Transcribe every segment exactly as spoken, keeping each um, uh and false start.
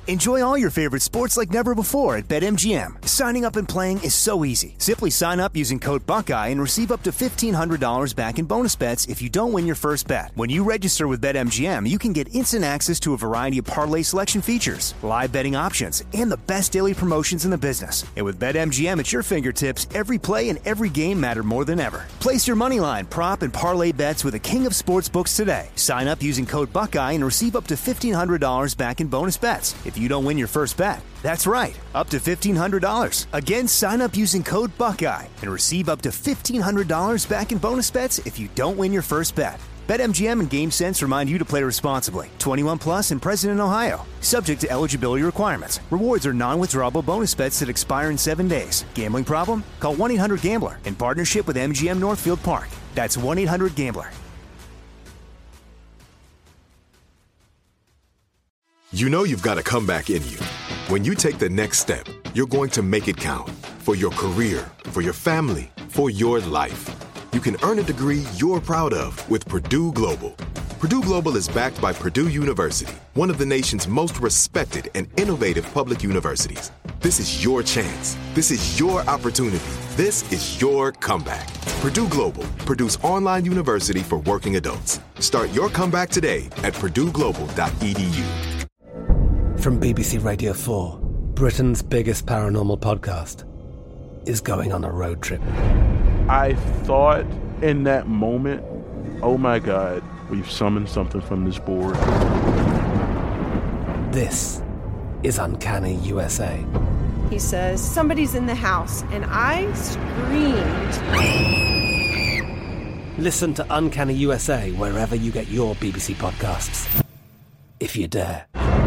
Enjoy all your favorite sports like never before at BetMGM. Signing up and playing is so easy. Simply sign up using code Buckeye and receive up to fifteen hundred dollars back in bonus bets if you don't win your first bet. When you register with BetMGM, you can get instant access to a variety of parlay selection features, live betting options, and the best daily promotions in the business. And with BetMGM at your fingertips, every play and every game matter more than ever. Place your moneyline, prop, and parlay bets with the king of sportsbooks today. Sign up using code Buckeye and receive up to fifteen hundred dollars back in bonus bets if you don't win your first bet. That's right, up to fifteen hundred dollars. Again, sign up using code Buckeye and receive up to fifteen hundred dollars back in bonus bets if you don't win your first bet. BetMGM and GameSense remind you to play responsibly. twenty-one plus and present in Ohio. Subject to eligibility requirements. Rewards are non-withdrawable bonus bets that expire in seven days. Gambling problem? Call one eight hundred gambler in partnership with M G M Northfield Park. That's one eight hundred gambler. You know you've got a comeback in you. When you take the next step, you're going to make it count. For your career, for your family, for your life. You can earn a degree you're proud of with Purdue Global. Purdue Global is backed by Purdue University, one of the nation's most respected and innovative public universities. This is your chance. This is your opportunity. This is your comeback. Purdue Global, Purdue's online university for working adults. Start your comeback today at purdue global dot e d u. From B B C Radio four, Britain's biggest paranormal podcast is going on a road trip. I thought in that moment, oh my God, we've summoned something from this board. This is Uncanny U S A. He says, somebody's in the house, and I screamed. Listen to Uncanny U S A wherever you get your B B C podcasts, if you dare.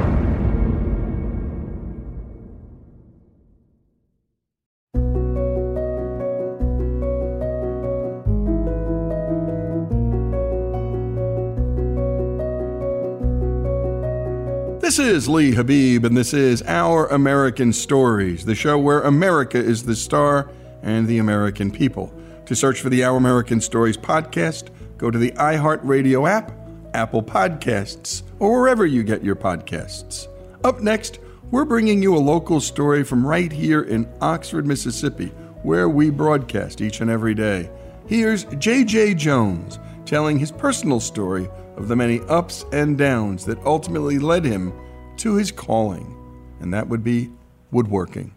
This is Lee Habib, and this is Our American Stories, the show where America is the star and the American people. To search for the Our American Stories podcast, go to the iHeartRadio app, Apple Podcasts, or wherever you get your podcasts. Up next, we're bringing you a local story from right here in Oxford, Mississippi, where we broadcast each and every day. Here's J J Jones telling his personal story of the many ups and downs that ultimately led him to his calling, and that would be woodworking.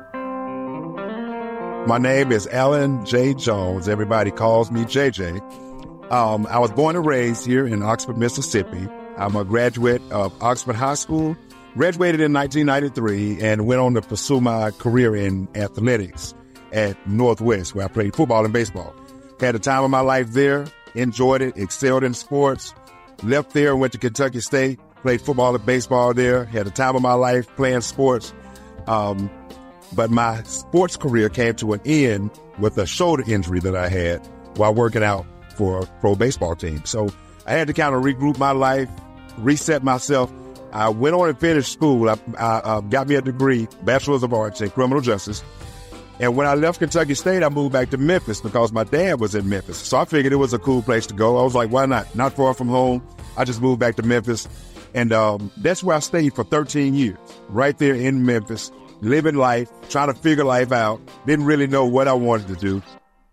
My name is Alan J. Jones. Everybody calls me J J. Um, I was born and raised here in Oxford, Mississippi. I'm a graduate of Oxford High School, graduated in nineteen ninety-three, and went on to pursue my career in athletics at Northwest, where I played football and baseball. Had the time of my life there, enjoyed it, excelled in sports. Left there, went to Kentucky State, played football and baseball there, had the time of my life playing sports. Um, but my sports career came to an end with a shoulder injury that I had while working out for a pro baseball team. So I had to kind of regroup my life, reset myself. I went on and finished school. I, I uh, got me a degree, Bachelor's of Arts in Criminal Justice. And when I left Kentucky State, I moved back to Memphis because my dad was in Memphis. So I figured it was a cool place to go. I was like, why not? Not far from home. I just moved back to Memphis. And um, that's where I stayed for thirteen years, right there in Memphis, living life, trying to figure life out. Didn't really know what I wanted to do.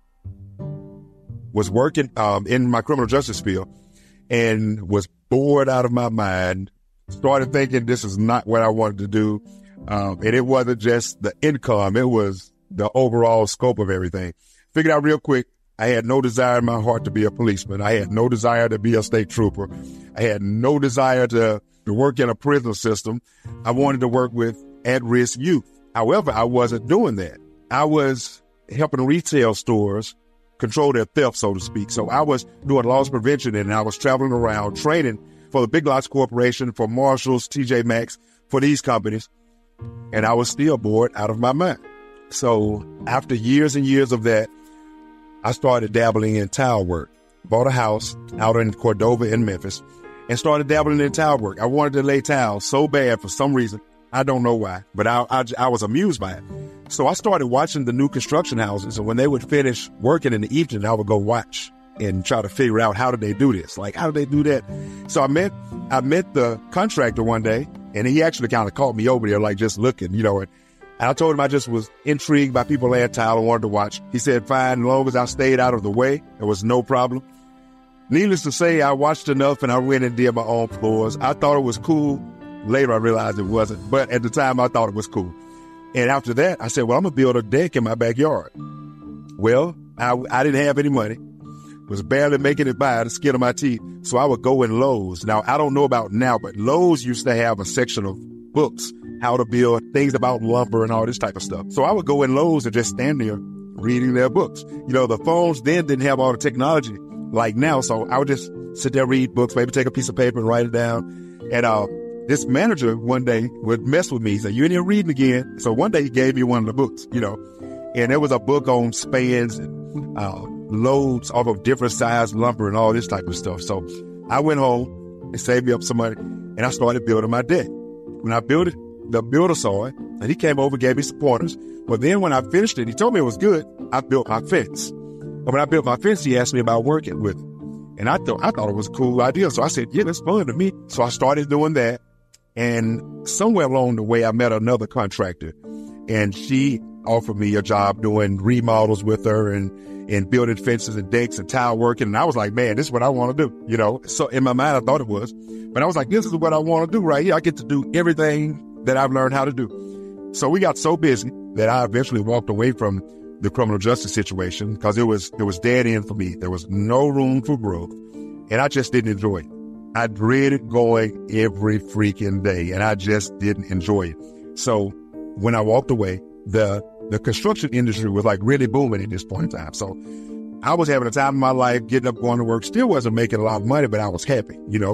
Was working um, in my criminal justice field and was bored out of my mind. Started thinking this is not what I wanted to do. Um, and it wasn't just the income. It was the overall scope of everything. Figured out real quick, I had no desire in my heart to be a policeman. I had no desire to be a state trooper. I had no desire to, to work in a prison system. I wanted to work with at-risk youth. However, I wasn't doing that. I was helping retail stores control their theft, so to speak. So I was doing loss prevention, and I was traveling around training for the Big Lots Corporation, for Marshalls, T J Maxx, for these companies. And I was still bored out of my mind. So after years and years of that, I started dabbling in tile work. Bought a house out in Cordova in Memphis and started dabbling in tile work. I wanted to lay tiles so bad for some reason. I don't know why, but I, I, I was amused by it. So I started watching the new construction houses, and when they would finish working in the evening, I would go watch. and try to figure out how did they do this? Like, how did they do that? So I met, I met the contractor one day, and he actually kind of called me over there, like just looking, you know, and I told him I just was intrigued by people laying tile and wanted to watch. He said, fine, as long as I stayed out of the way, there was no problem. Needless to say, I watched enough and I went and did my own floors. I thought it was cool. Later, I realized it wasn't. But at the time, I thought it was cool. And after that, I said, well, I'm going to build a deck in my backyard. Well, I, I didn't have any money. Was barely making it by the skin of my teeth. So I would go in Lowe's. Now, I don't know about now, but Lowe's used to have a section of books, how to build, things about lumber and all this type of stuff. So I would go in Lowe's and just stand there reading their books. You know, the phones then didn't have all the technology like now. So I would just sit there, read books, maybe take a piece of paper and write it down. And uh, this manager one day would mess with me. He said, you in here reading again? So one day he gave me one of the books, you know, and there was a book on spans and uh, loads off of different size lumber and all this type of stuff. So I went home and saved me up some money, and I started building my deck. When I built it, the builder saw it, and he came over, gave me some pointers. But then when I finished it, he told me it was good. I built my fence. But when I built my fence, he asked me about working with it. And I thought I thought it was a cool idea. So I said, yeah, that's fun to me. So I started doing that. And somewhere along the way, I met another contractor. And she offered me a job doing remodels with her and, and building fences and decks and tile working. And I was like, man, this is what I want to do, you know. So in my mind, I thought it was. But I was like, this is what I want to do right here. I get to do everything that I've learned how to do. So we got so busy that I eventually walked away from the criminal justice situation because it was it was dead end for me. There was no room for growth, and I just didn't enjoy it. I dreaded going every freaking day, and I just didn't enjoy it. So when I walked away, the the construction industry was like really booming at this point in time. So I was having a time of my life, getting up, going to work. Still wasn't making a lot of money, but I was happy, you know.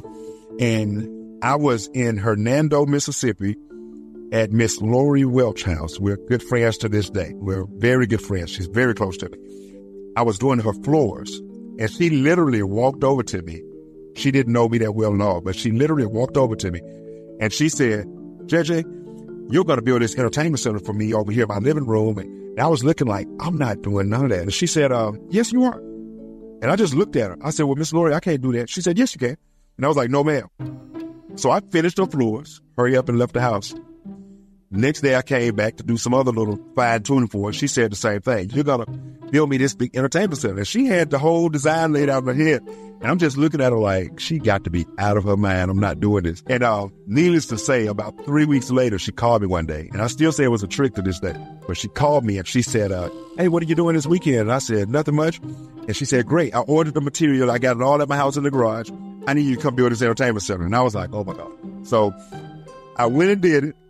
And I was in Hernando, Mississippi, at Miss Lori Welch house. We're good friends to this day. We're very good friends. She's very close to me. I was doing her floors, and she literally walked over to me. She didn't know me that well at all, but she literally walked over to me, and she said, J J, you're going to build this entertainment center for me over here in my living room. And I was looking like, I'm not doing none of that. And she said, uh, yes, you are. And I just looked at her. I said, well, Miss Lori, I can't do that. She said, yes, you can. And I was like, no, ma'am. So I finished her floors, hurry up and left the house. Next day, I came back to do some other little fine tuning for her. She said the same thing. You're going to build me this big entertainment center. And she had the whole design laid out in her head. And I'm just looking at her like, she got to be out of her mind. I'm not doing this. And uh, needless to say, about three weeks later, she called me one day. And I still say it was a trick to this day. But she called me and she said, uh, hey, what are you doing this weekend? And I said, nothing much. And she said, great. I ordered the material. I got it all at my house in the garage. I need you to come build this entertainment center. And I was like, oh, my God. So I went and did it.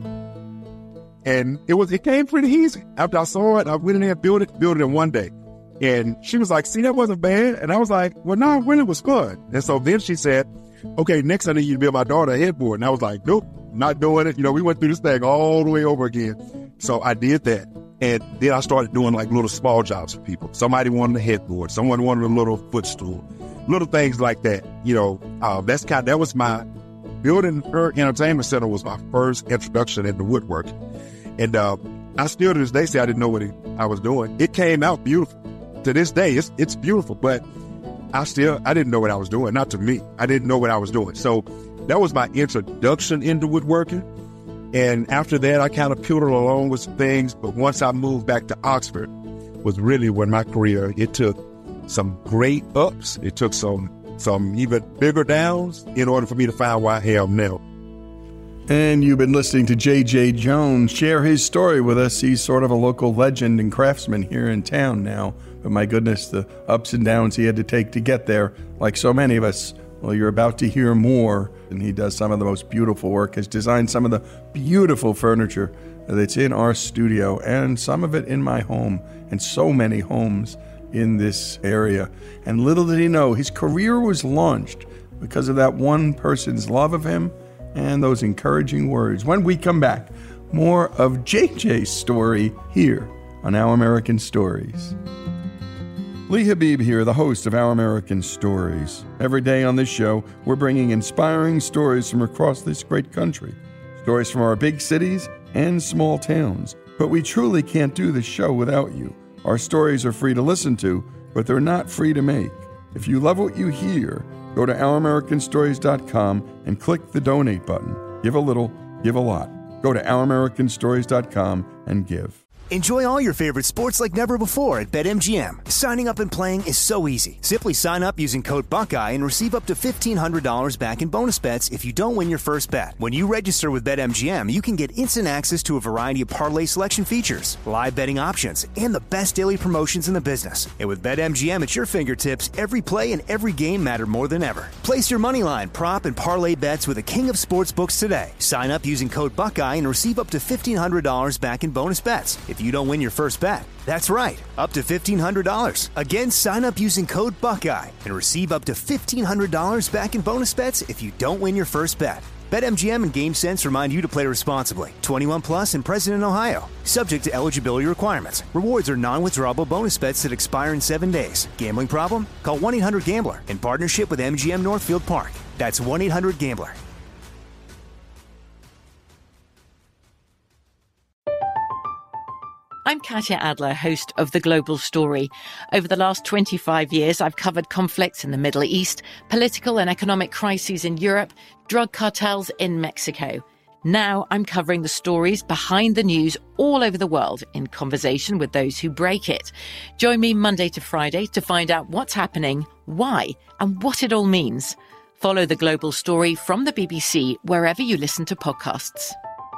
And it was, it came pretty easy. After I saw it, I went in there and built it, built it in one day. And she was like, see, that wasn't bad. And I was like, well, no, it really was fun. And so then she said, okay, next I need you to build my daughter a headboard. And I was like, nope, not doing it. You know, we went through this thing all the way over again. So I did that. And then I started doing like little small jobs for people. Somebody wanted a headboard. Someone wanted a little footstool, little things like that. You know, uh, that's kind of, that was my, building her entertainment center was my first introduction into woodworking. And uh, I still to this day say I didn't know what it, I was doing. It came out beautiful. To this day, it's it's beautiful, but I still, I didn't know what I was doing. Not to me. I didn't know what I was doing. So that was my introduction into woodworking. And after that, I kind of piddled along with some things. But once I moved back to Oxford was really when my career, it took some great ups. It took some some even bigger downs in order for me to find where I am now. And you've been listening to J J. Jones share his story with us. He's sort of a local legend and craftsman here in town now. But my goodness, the ups and downs he had to take to get there, like so many of us. Well, you're about to hear more. And he does some of the most beautiful work, has designed some of the beautiful furniture that's in our studio and some of it in my home and so many homes in this area. And little did he know, his career was launched because of that one person's love of him and those encouraging words. When we come back, more of J J's story here on Our American Stories. Lee Habib here, the host of Our American Stories. Every day on this show, we're bringing inspiring stories from across this great country. Stories from our big cities and small towns. But we truly can't do this show without you. Our stories are free to listen to but they're not free to make. If you love what you hear, go to our american stories dot com and click the donate button. Give a little, give a lot. Go to our american stories dot com and give. Enjoy all your favorite sports like never before at BetMGM. Signing up and playing is so easy. Simply sign up using code Buckeye and receive up to fifteen hundred dollars back in bonus bets if you don't win your first bet. When you register with BetMGM, you can get instant access to a variety of parlay selection features, live betting options, and the best daily promotions in the business. And with BetMGM at your fingertips, every play and every game matter more than ever. Place your moneyline, prop, and parlay bets with the king of sportsbooks today. Sign up using code Buckeye and receive up to fifteen hundred dollars back in bonus bets if you don't win your first bet. That's right, up to fifteen hundred dollars. Again, sign up using code Buckeye and receive up to fifteen hundred dollars back in bonus bets if you don't win your first bet. BetMGM and GameSense remind you to play responsibly. twenty-one plus and present in Ohio. Subject to eligibility requirements. Rewards are non-withdrawable bonus bets that expire in seven days. Gambling problem? Call one eight hundred gambler in partnership with M G M Northfield Park. That's one eight hundred gambler. I'm Katya Adler, host of The Global Story. Over the last twenty-five years, I've covered conflicts in the Middle East, political and economic crises in Europe, drug cartels in Mexico. Now I'm covering the stories behind the news all over the world in conversation with those who break it. Join me Monday to Friday to find out what's happening, why, and what it all means. Follow The Global Story from the B B C wherever you listen to podcasts.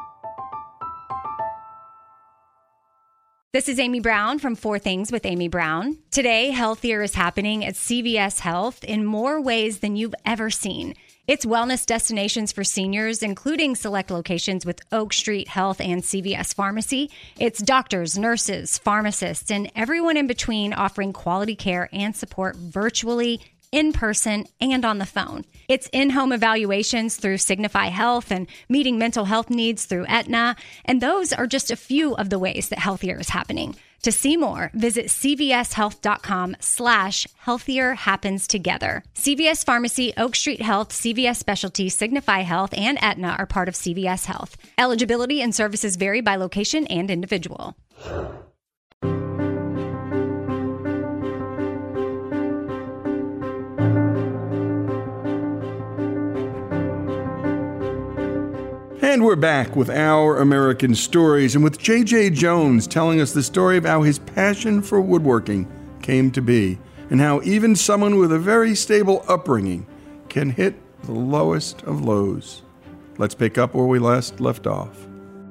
This is Amy Brown from Four Things with Amy Brown. Today, Healthier is happening at C V S Health in more ways than you've ever seen. It's wellness destinations for seniors, including select locations with Oak Street Health and C V S Pharmacy. It's doctors, nurses, pharmacists, and everyone in between offering quality care and support virtually, in person, and on the phone. It's in-home evaluations through Signify Health and meeting mental health needs through Aetna. And those are just a few of the ways that Healthier is happening. To see more, visit cvshealth.com slash healthier happens together. C V S Pharmacy, Oak Street Health, C V S Specialty, Signify Health, and Aetna are part of C V S Health. Eligibility and services vary by location and individual. And we're back with Our American Stories, and with J J. Jones telling us the story of how his passion for woodworking came to be, and how even someone with a very stable upbringing can hit the lowest of lows. Let's pick up where we last left off.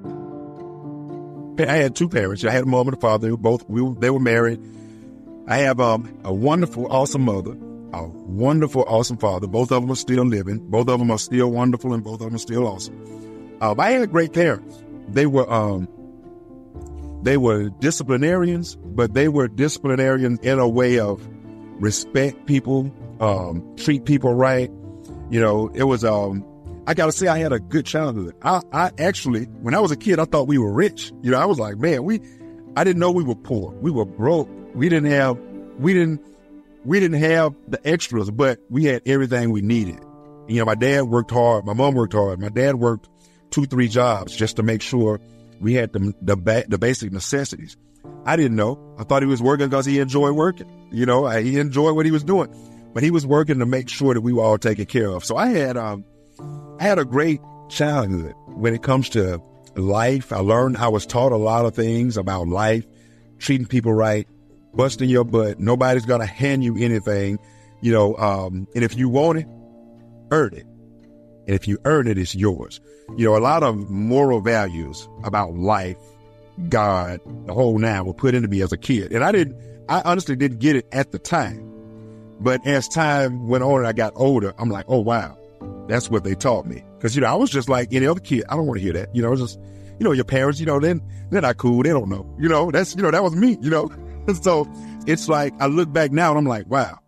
I had two parents. I had a mom and a father. They were both we were, they were married. I have um, a wonderful, awesome mother, a wonderful, awesome father. Both of them are still living. Both of them are still wonderful, and both of them are still awesome. Um, I had great parents. They were um, they were disciplinarians, but they were disciplinarians in a way of respect people, um, treat people right. You know, it was, um, I got to say, I had a good childhood. I, I actually, when I was a kid, I thought we were rich. You know, I was like, man, we, I didn't know we were poor. We were broke. We didn't have, we didn't, we didn't have the extras, but we had everything we needed. You know, my dad worked hard. My mom worked hard. My dad worked two, three jobs just to make sure we had the the, ba- the basic necessities. I didn't know. I thought he was working because he enjoyed working. You know, I, he enjoyed what he was doing, but he was working to make sure that we were all taken care of. So I had, um, I had a great childhood when it comes to life. I learned, I was taught a lot of things about life, treating people right, busting your butt. Nobody's going to hand you anything, you know, um, and if you want it, earn it. And if you earn it, it's yours. You know, a lot of moral values about life, God, the whole nine were put into me as a kid. And I didn't, I honestly didn't get it at the time. But as time went on and I got older, I'm like, oh, wow, that's what they taught me. Because, you know, I was just like any other kid. I don't want to hear that. You know, just, you know, your parents, you know, then they're not cool. They don't know. You know, that's, you know, that was me, you know. So it's like, I look back now and I'm like, wow.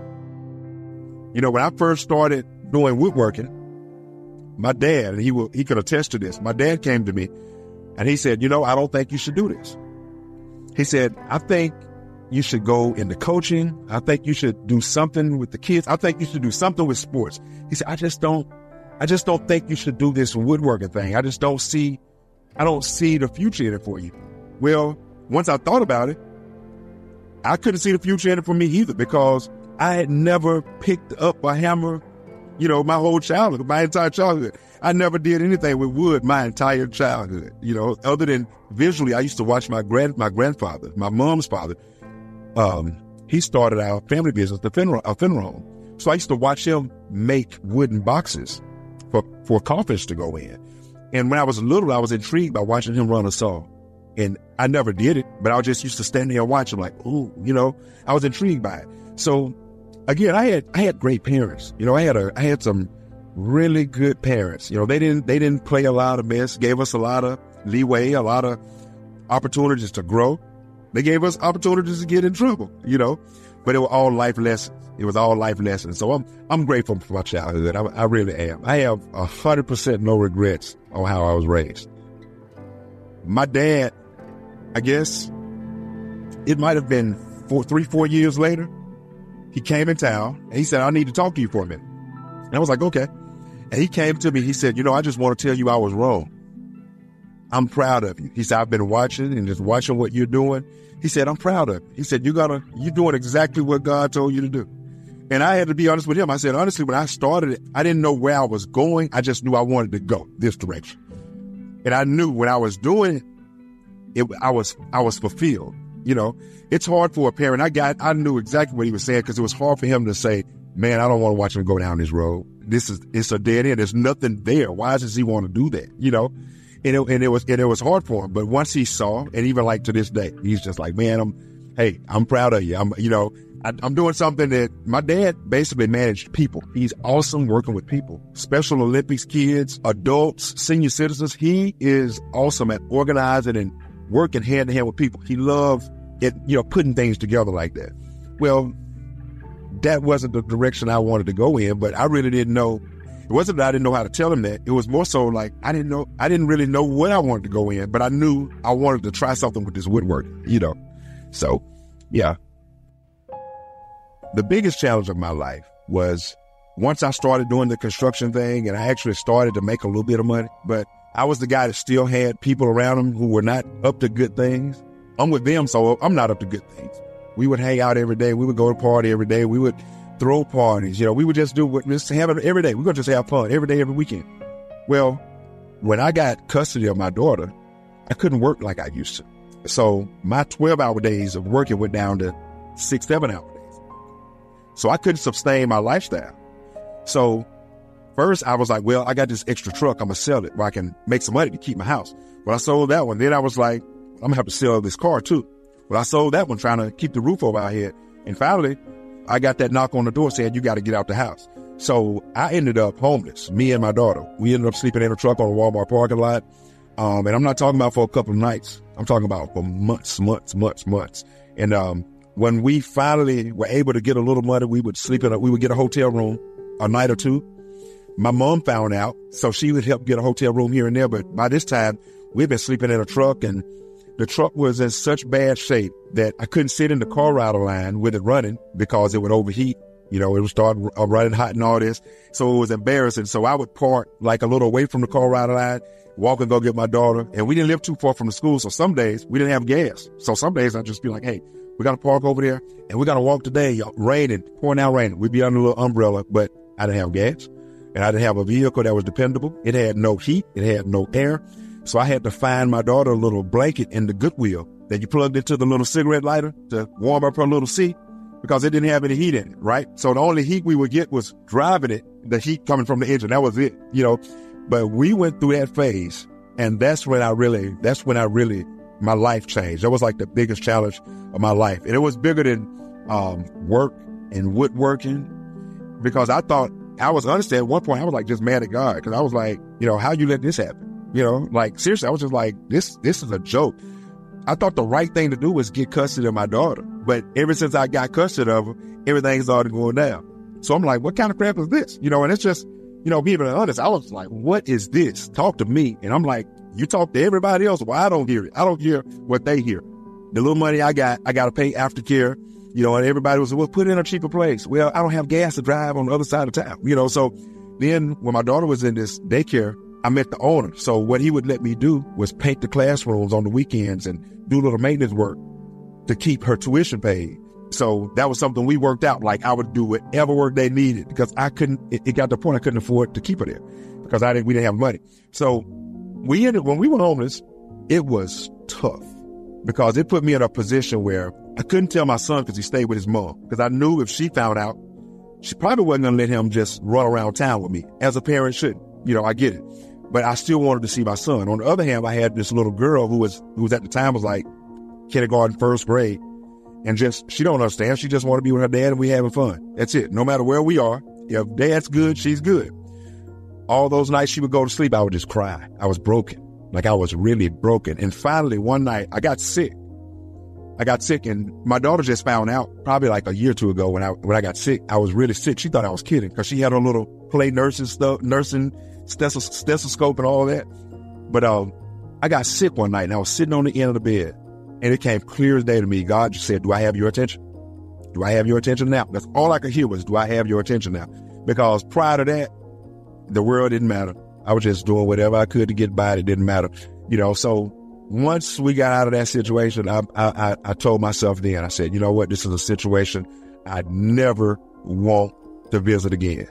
You know, when I first started doing woodworking, my dad, and he will, he could attest to this. My dad came to me and he said, you know, I don't think you should do this. He said, I think you should go into coaching. I think you should do something with the kids. I think you should do something with sports. He said, I just don't, I just don't think you should do this woodworking thing. I just don't see, I don't see the future in it for you. Well, once I thought about it, I couldn't see the future in it for me either because I had never picked up a hammer, you know, my whole childhood, my entire childhood. I never did anything with wood my entire childhood, you know, other than visually. I used to watch my grand, my grandfather, my mom's father. Um, he started our family business, the funeral, a funeral home. So I used to watch him make wooden boxes for, for coffins to go in. And when I was little, I was intrigued by watching him run a saw. And I never did it, but I just used to stand there and watch him like, ooh, you know, I was intrigued by it. So again, I had, I had great parents. You know, I had a, I had some really good parents. You know, they didn't, they didn't play a lot of mess, gave us a lot of leeway, a lot of opportunities to grow. They gave us opportunities to get in trouble, you know, but it was all life lessons. It was all life lessons. So I'm, I'm grateful for my childhood. I, I really am. I have a hundred percent no regrets on how I was raised. My dad, I guess it might have been four, three, four years later. He came in town and he said, I need to talk to you for a minute. And I was like, okay. And he came to me. He said, you know, I just want to tell you I was wrong. I'm proud of you. He said, I've been watching and just watching what you're doing. He said, I'm proud of you. He said, you gotta, you're doing exactly what God told you to do. And I had to be honest with him. I said, honestly, when I started it, I didn't know where I was going. I just knew I wanted to go this direction. And I knew when I was doing it, it I was, I was fulfilled. You know, it's hard for a parent. I got, I knew exactly what he was saying because it was hard for him to say, man, I don't want to watch him go down this road. This is, it's a dead end. There's nothing there. Why does he want to do that? You know, and it, and it was, and it was hard for him. But once he saw, and even like to this day, he's just like, man, I'm, hey, I'm proud of you. I'm, you know, I, I'm doing something that my dad basically managed people. He's awesome working with people, Special Olympics kids, adults, senior citizens. He is awesome at organizing and working hand in hand with people. He loves it, you know, putting things together like that. Well, that wasn't the direction I wanted to go in, but I really didn't know. It wasn't that I didn't know how to tell him that. It was more so like I didn't know, I didn't really know what I wanted to go in, but I knew I wanted to try something with this woodworking, you know. So, yeah. The biggest challenge of my life was once I started doing the construction thing and I actually started to make a little bit of money, but I was the guy that still had people around him who were not up to good things. I'm with them, so I'm not up to good things. We would hang out every day. We would go to party every day. We would throw parties. You know, we would just do what just have it every day. We would just have fun every day, every weekend. Well, when I got custody of my daughter, I couldn't work like I used to. So my twelve hour days of working went down to six, seven hour days. So I couldn't sustain my lifestyle. So first I was like, well, I got this extra truck. I'm going to sell it where I can make some money to keep my house. Well, I sold that one. Then I was like, I'm going to have to sell this car too. Well, I sold that one trying to keep the roof over our head. And finally, I got that knock on the door saying, you got to get out the house. So I ended up homeless, me and my daughter. We ended up sleeping in a truck on a Walmart parking lot. Um, and I'm not talking about for a couple of nights. I'm talking about for months, months, months, months. And um, when we finally were able to get a little money, we would sleep in a, we would get a hotel room a night or two. My mom found out, so she would help get a hotel room here and there. But by this time, we'd been sleeping in a truck, and the truck was in such bad shape that I couldn't sit in the car rider line with it running because it would overheat. You know, it would start running hot and all this. So it was embarrassing. So I would park like a little away from the car rider line, walk and go get my daughter. And we didn't live too far from the school. So some days we didn't have gas. So some days I'd just be like, hey, we got to park over there and we got to walk today. Raining, pouring out raining. We'd be under a little umbrella, but I didn't have gas and I didn't have a vehicle that was dependable. It had no heat. It had no air. So I had to find my daughter a little blanket in the Goodwill that you plugged into the little cigarette lighter to warm up her little seat because it didn't have any heat in it, right? So the only heat we would get was driving it, the heat coming from the engine. That was it, you know. But we went through that phase, and that's when I really, that's when I really, my life changed. That was like the biggest challenge of my life. And it was bigger than um, work and woodworking because I thought, I was honestly, at one point, I was like just mad at God because I was like, you know, how you let this happen? You know, like, seriously, I was just like, this, this is a joke. I thought the right thing to do was get custody of my daughter. But ever since I got custody of her, everything started going down. So I'm like, what kind of crap is this? You know, and it's just, you know, being honest, I was like, what is this? Talk to me. And I'm like, you talk to everybody else. Well, I don't hear it. I don't hear what they hear. The little money I got, I got to pay aftercare, you know, and everybody was, well, put it in a cheaper place. Well, I don't have gas to drive on the other side of town, you know. So then when my daughter was in this daycare, I met the owner. So what he would let me do was paint the classrooms on the weekends and do a little maintenance work to keep her tuition paid. So that was something we worked out. Like I would do whatever work they needed because I couldn't, it, it got to the point I couldn't afford to keep her there because I didn't, we didn't have money. So we ended, when we were homeless, it was tough because it put me in a position where I couldn't tell my son because he stayed with his mom because I knew if she found out, she probably wasn't going to let him just run around town with me as a parent should. You know, I get it. But I still wanted to see my son. On the other hand, I had this little girl who was, who was at the time was like kindergarten, first grade. And just, she don't understand. She just want to be with her dad and we having fun. That's it. No matter where we are, if dad's good, she's good. All those nights she would go to sleep, I would just cry. I was broken. Like I was really broken. And finally, one night I got sick. I got sick and my daughter just found out probably like a year or two ago when I, when I got sick, I was really sick. She thought I was kidding because she had her little play nursing stuff, nursing stethos- stethoscope and all that. But, um, I got sick one night and I was sitting on the end of the bed. And it came clear as day to me. God just said, do I have your attention? Do I have your attention now? That's all I could hear was, do I have your attention now? Because prior to that, the world didn't matter. I was just doing whatever I could to get by. It didn't matter. You know, so once we got out of that situation, I, I, I told myself then, I said, you know what? This is a situation I'd never want to visit again.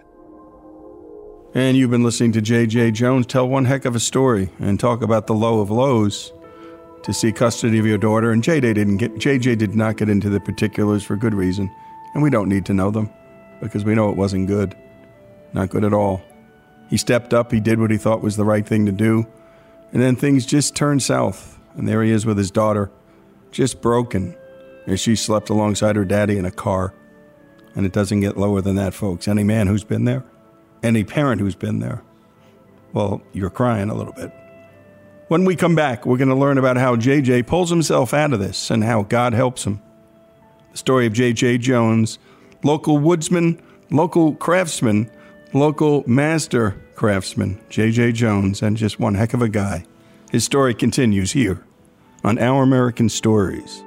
And you've been listening to J J. Jones tell one heck of a story and talk about the low of lows to see custody of your daughter. And J J didn't get, J J did not get into the particulars for good reason. And we don't need to know them because we know it wasn't good. Not good at all. He stepped up. He did what he thought was the right thing to do. And then things just turned south. And there he is with his daughter, just broken, as she slept alongside her daddy in a car. And it doesn't get lower than that, folks. Any man who's been there, any parent who's been there, well, you're crying a little bit. When we come back, we're going to learn about how J J pulls himself out of this and how God helps him. The story of J J. Jones, local woodsman, local craftsman, local master craftsman, J J. Jones, and just one heck of a guy. His story continues here on Our American Stories.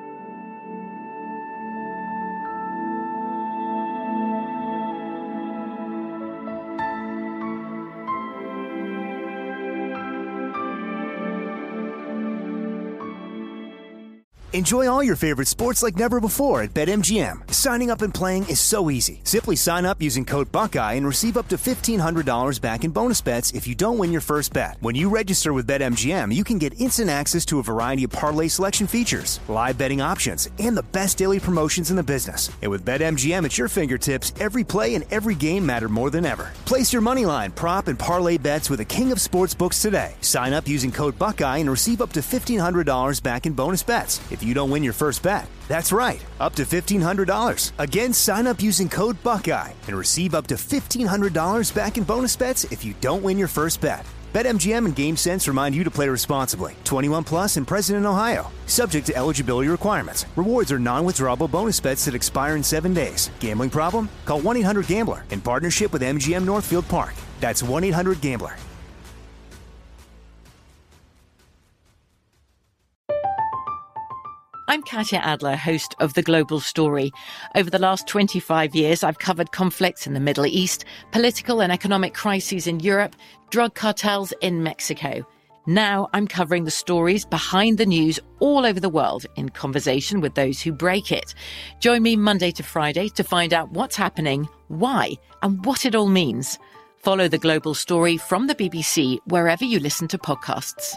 Enjoy all your favorite sports like never before at BetMGM. Signing up and playing is so easy. Simply sign up using code Buckeye and receive up to fifteen hundred dollars back in bonus bets if you don't win your first bet. When you register with BetMGM, you can get instant access to a variety of parlay selection features, live betting options, and the best daily promotions in the business. And with BetMGM at your fingertips, every play and every game matter more than ever. Place your moneyline, prop, and parlay bets with the king of sportsbooks today. Sign up using code Buckeye and receive up to fifteen hundred dollars back in bonus bets if you don't win your first bet. That's right, up to fifteen hundred dollars. Again, sign up using code Buckeye and receive up to fifteen hundred dollars back in bonus bets if you don't win your first bet. BetMGM and GameSense remind you to play responsibly. twenty-one plus and present in Ohio. Subject to eligibility requirements. Rewards are non-withdrawable bonus bets that expire in seven days. Gambling problem? Call one eight hundred gambler in partnership with M G M Northfield Park. That's one eight hundred gambler. I'm Katya Adler, host of The Global Story. Over the last twenty-five years, I've covered conflicts in the Middle East, political and economic crises in Europe, drug cartels in Mexico. Now I'm covering the stories behind the news all over the world in conversation with those who break it. Join me Monday to Friday to find out what's happening, why, and what it all means. Follow The Global Story from the B B C wherever you listen to podcasts.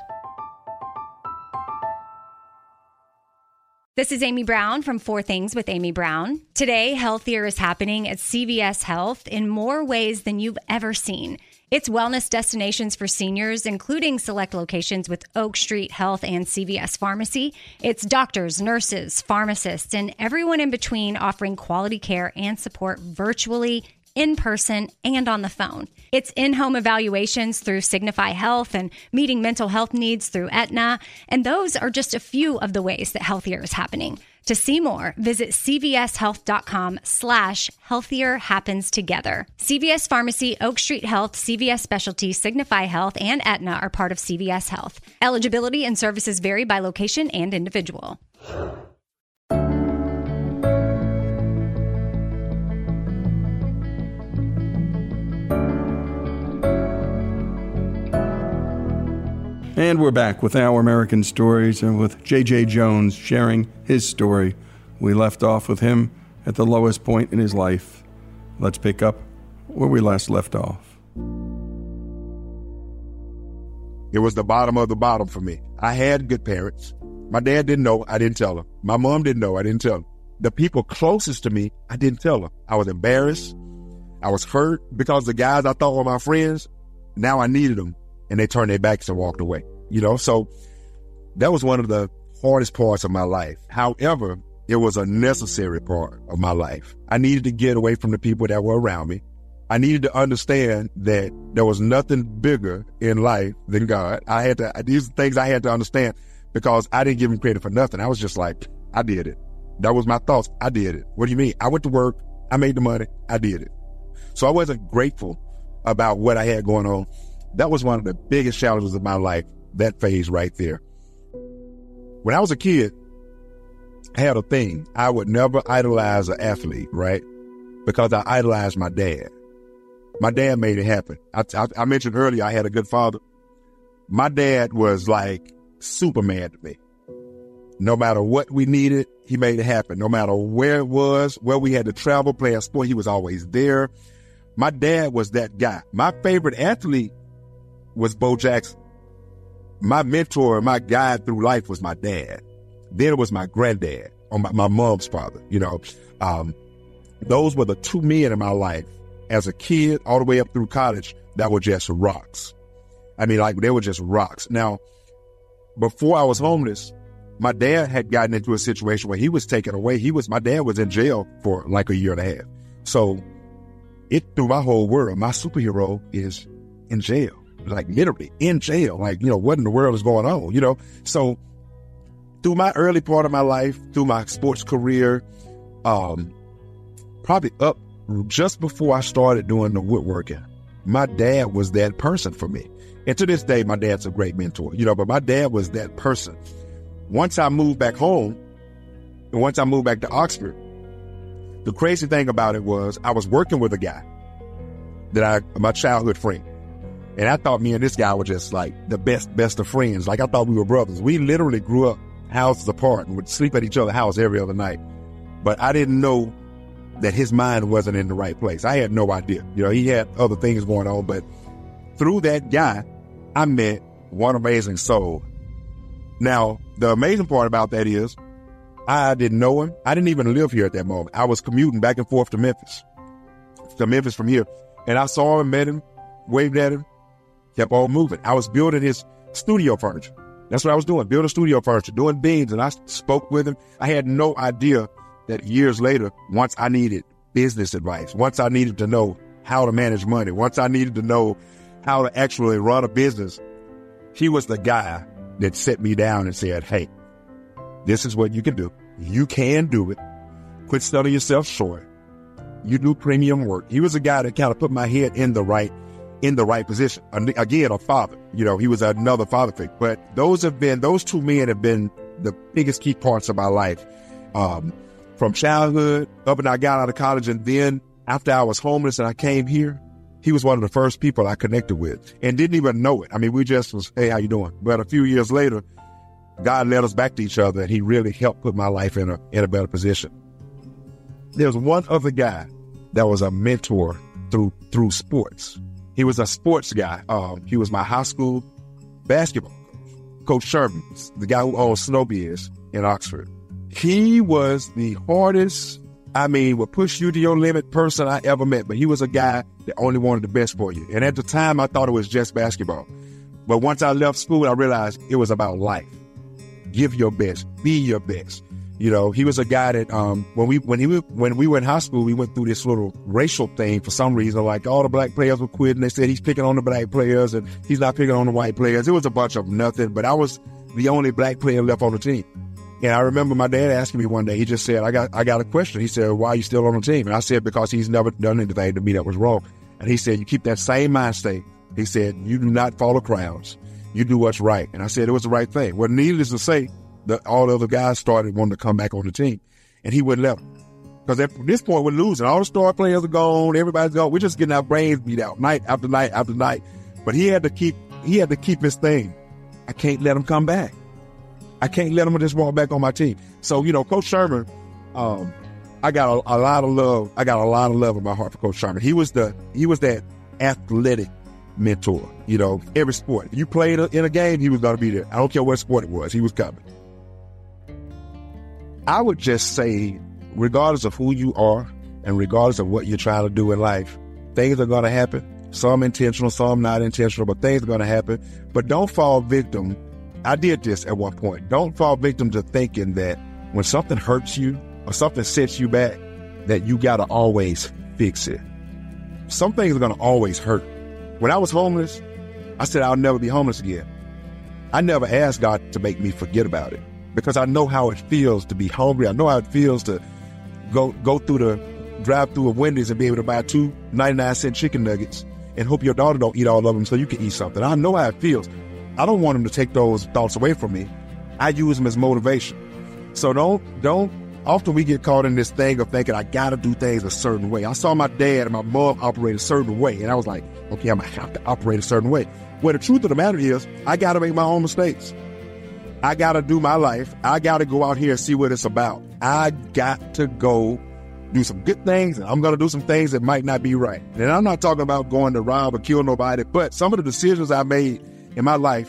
This is Amy Brown from Four Things with Amy Brown. Today, healthier is happening at C V S Health in more ways than you've ever seen. It's wellness destinations for seniors, including select locations with Oak Street Health and C V S Pharmacy. It's doctors, nurses, pharmacists, and everyone in between offering quality care and support virtually, in person, and on the phone. It's in-home evaluations through Signify Health and meeting mental health needs through Aetna. And those are just a few of the ways that healthier is happening. To see more, visit cvshealth.com slash healthier happens together. C V S Pharmacy, Oak Street Health, C V S Specialty, Signify Health, and Aetna are part of C V S Health. Eligibility and services vary by location and individual. And we're back with Our American Stories and with J J. Jones sharing his story. We left off with him at the lowest point in his life. Let's pick up where we last left off. It was the bottom of the bottom for me. I had good parents. My dad didn't know. I didn't tell him. My mom didn't know. I didn't tell him. The people closest to me, I didn't tell them. I was embarrassed. I was hurt because the guys I thought were my friends, now I needed them. And they turned their backs and walked away, you know? So that was one of the hardest parts of my life. However, it was a necessary part of my life. I needed to get away from the people that were around me. I needed to understand that there was nothing bigger in life than God. I had to, these are things I had to understand because I didn't give him credit for nothing. I was just like, I did it. That was my thoughts. I did it. What do you mean? I went to work. I made the money. I did it. So I wasn't grateful about what I had going on. That was one of the biggest challenges of my life, that phase right there. When I was a kid, I had a thing. I would never idolize an athlete, right? Because I idolized my dad. My dad made it happen. I, I, I mentioned earlier I had a good father. My dad was like Superman to me. No matter what we needed, he made it happen. No matter where it was, where we had to travel, play a sport, he was always there. My dad was that guy. My favorite athlete was Bo Jackson. My mentor, my guide through life was my dad. Then it was my granddad, or my, my mom's father. You know, um, those were the two men in my life as a kid all the way up through college that were just rocks. I mean, like, they were just rocks. Now, before I was homeless, my dad had gotten into a situation where he was taken away. He was, my dad was in jail for like a year and a half. So it threw my whole world. My superhero is in jail. Like literally in jail, like, you know, what in the world is going on, you know? So through my early part of my life, through my sports career, um, probably up just before I started doing the woodworking, my dad was that person for me. And to this day, my dad's a great mentor, you know, but my dad was that person. Once I moved back home, and once I moved back to Oxford, the crazy thing about it was I was working with a guy that I, my childhood friend. And I thought me and this guy were just like the best, best of friends. Like I thought we were brothers. We literally grew up houses apart and would sleep at each other's house every other night. But I didn't know that his mind wasn't in the right place. I had no idea. You know, he had other things going on. But through that guy, I met one amazing soul. Now, the amazing part about that is I didn't know him. I didn't even live here at that moment. I was commuting back and forth to Memphis, to Memphis from here. And I saw him, met him, waved at him. Kept on moving. I was building his studio furniture. That's what I was doing, building studio furniture, doing beams. And I spoke with him. I had no idea that years later, once I needed business advice, once I needed to know how to manage money, once I needed to know how to actually run a business, he was the guy that set me down and said, hey, this is what you can do. You can do it. Quit selling yourself short. You do premium work. He was a guy that kind of put my head in the right in the right position. Again, a father, you know, he was another father figure. But those have been, those two men have been the biggest key parts of my life. Um, from childhood up and I got out of college. And then after I was homeless and I came here, he was one of the first people I connected with and didn't even know it. I mean, we just was, hey, how you doing? But a few years later, God led us back to each other and he really helped put my life in a, in a better position. There's one other guy that was a mentor through, through sports. He was a sports guy. Um, he was my high school basketball coach, Coach Sherman, the guy who owns Snowbeards in Oxford. He was the hardest, I mean, would push you to your limit person I ever met, but he was a guy that only wanted the best for you. And at the time, I thought it was just basketball. But once I left school, I realized it was about life. Give your best. Be your best. You know, he was a guy that um, when we when he when we were in high school, we went through this little racial thing for some reason. Like all the black players were quitting. They said he's picking on the black players and he's not picking on the white players. It was a bunch of nothing. But I was the only black player left on the team. And I remember my dad asking me one day. He just said, "I got I got a question." He said, "Why are you still on the team?" And I said, "Because he's never done anything to me that was wrong." And he said, "You keep that same mind state." He said, "You do not follow crowds. You do what's right." And I said it was the right thing. Well, needless to say, the, all the other guys started wanting to come back on the team. And he wouldn't let them. Because at this point, we're losing. All the star players are gone. Everybody's gone. We're just getting our brains beat out night after night after night. But he had to keep he had to keep his thing. I can't let him come back. I can't let him just walk back on my team. So, you know, Coach Sherman, um, I got a, a lot of love. I got a lot of love in my heart for Coach Sherman. He was the he was that athletic mentor. You know, every sport. If you played in a game, he was going to be there. I don't care what sport it was. He was coming. I would just say, regardless of who you are and regardless of what you're trying to do in life, things are going to happen. Some intentional, some not intentional, but things are going to happen. But don't fall victim. I did this at one point. Don't fall victim to thinking that when something hurts you or something sets you back, that you got to always fix it. Some things are going to always hurt. When I was homeless, I said I'll never be homeless again. I never asked God to make me forget about it because I know how it feels to be hungry. I know how it feels to go go through the drive-through of Wendy's and be able to buy two ninety-nine cent chicken nuggets and hope your daughter don't eat all of them so you can eat something. I know how it feels. I don't want him to take those thoughts away from me. I use them as motivation. So don't, don't, often we get caught in this thing of thinking I gotta do things a certain way. I saw my dad and my mom operate a certain way, and I was like, okay, I'm gonna have to operate a certain way. Well, the truth of the matter is, I gotta make my own mistakes. I gotta do my life. I gotta go out here and see what it's about. I got to go do some good things, and I'm gonna do some things that might not be right. And I'm not talking about going to rob or kill nobody, but some of the decisions I made in my life,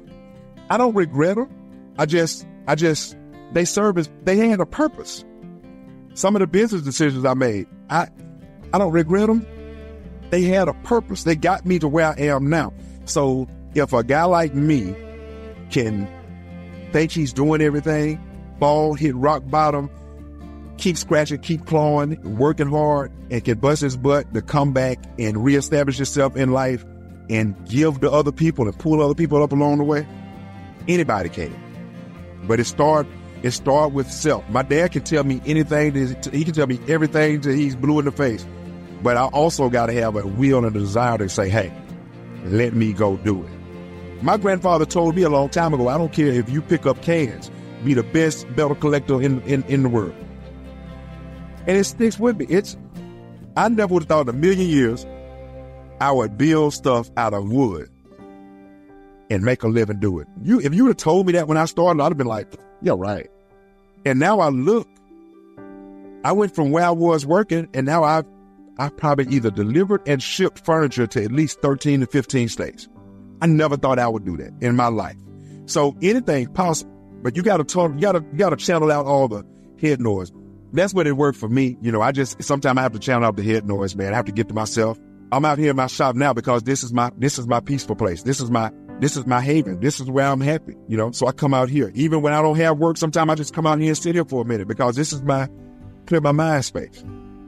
I don't regret them. I just, I just, they serve as, they had a purpose. Some of the business decisions I made, I, I don't regret them. They had a purpose. They got me to where I am now. So if a guy like me can think he's doing everything, fall, hit rock bottom, keep scratching, keep clawing, working hard, and can bust his butt to come back and reestablish himself in life and give to other people and pull other people up along the way, anybody can. But it start it start with self. My dad can tell me anything. That, he can tell me everything that he's blue in the face. But I also got to have a will and a desire to say, hey, let me go do it. My grandfather told me a long time ago, I don't care if you pick up cans, be the best metal collector in, in, in the world. And it sticks with me. It's I never would have thought in a million years I would build stuff out of wood and make a living do it. You, if you would have told me that when I started, I'd have been like, yeah, right. And now I look, I went from where I was working, and now I've, I've probably either delivered and shipped furniture to at least thirteen to fifteen states. I never thought I would do that in my life. So anything possible, but you gotta talk, you gotta, you gotta channel out all the head noise. That's what it worked for me. You know, I just, sometimes I have to channel out the head noise, man. I have to get to myself. I'm out here in my shop now because this is my this is my peaceful place. This is my this is my haven. This is where I'm happy, you know. So I come out here. Even when I don't have work, sometimes I just come out here and sit here for a minute because this is my clear my mind space.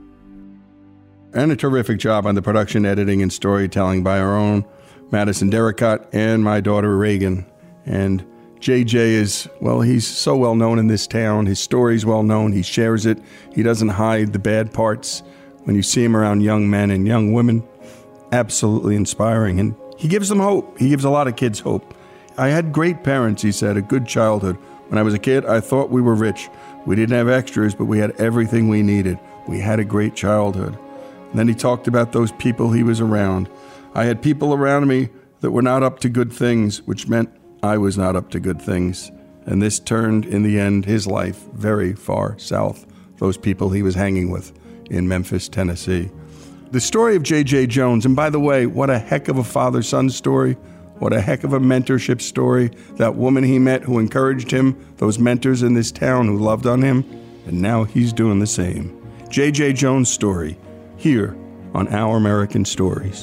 And a terrific job on the production, editing, and storytelling by our own Madison Derricott and my daughter Reagan. And J J is, well, he's so well known in this town. His story's well known. He shares it. He doesn't hide the bad parts. When you see him around young men and young women, absolutely inspiring. And he gives them hope. He gives a lot of kids hope. I had great parents, he said, a good childhood. When I was a kid, I thought we were rich. We didn't have extras, but we had everything we needed. We had a great childhood. And then he talked about those people he was around. I had people around me that were not up to good things, which meant I was not up to good things. And this turned, in the end, his life very far south, those people he was hanging with in Memphis, Tennessee. The story of J J. Jones, and by the way, what a heck of a father-son story. What a heck of a mentorship story. That woman he met who encouraged him, those mentors in this town who loved on him, and now he's doing the same. J J. Jones' story, here on Our American Stories.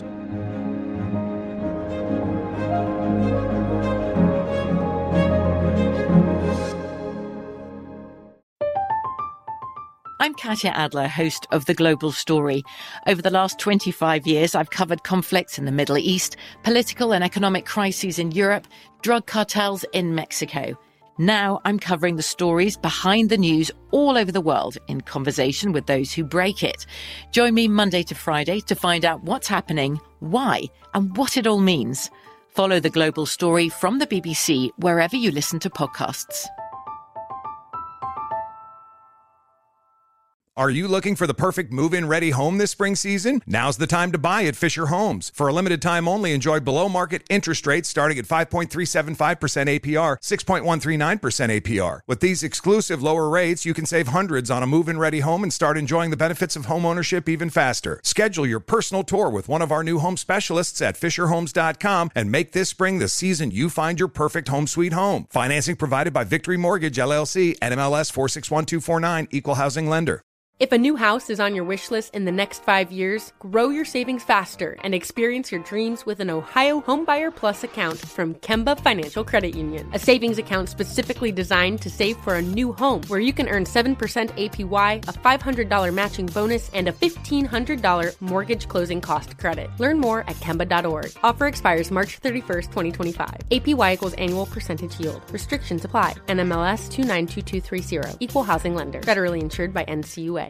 I'm Katya Adler, host of The Global Story. Over the last twenty-five years, I've covered conflicts in the Middle East, political and economic crises in Europe, drug cartels in Mexico. Now I'm covering the stories behind the news all over the world in conversation with those who break it. Join me Monday to Friday to find out what's happening, why, and what it all means. Follow The Global Story from the B B C wherever you listen to podcasts. Are you looking for the perfect move-in ready home this spring season? Now's the time to buy at Fisher Homes. For a limited time only, enjoy below-market interest rates starting at five point three seven five percent A P R, six point one three nine percent A P R. With these exclusive lower rates, you can save hundreds on a move-in ready home and start enjoying the benefits of home ownership even faster. Schedule your personal tour with one of our new home specialists at fisher homes dot com and make this spring the season you find your perfect home sweet home. Financing provided by Victory Mortgage, L L C, N M L S four six one two four nine, Equal Housing Lender. If a new house is on your wish list in the next five years, grow your savings faster and experience your dreams with an Ohio Homebuyer Plus account from Kemba Financial Credit Union. A savings account specifically designed to save for a new home where you can earn seven percent A P Y, a five hundred dollars matching bonus, and a fifteen hundred dollars mortgage closing cost credit. Learn more at kemba dot org. Offer expires March thirty-first, twenty twenty-five. A P Y equals annual percentage yield. Restrictions apply. N M L S two nine two two three zero. Equal Housing Lender. Federally insured by N C U A.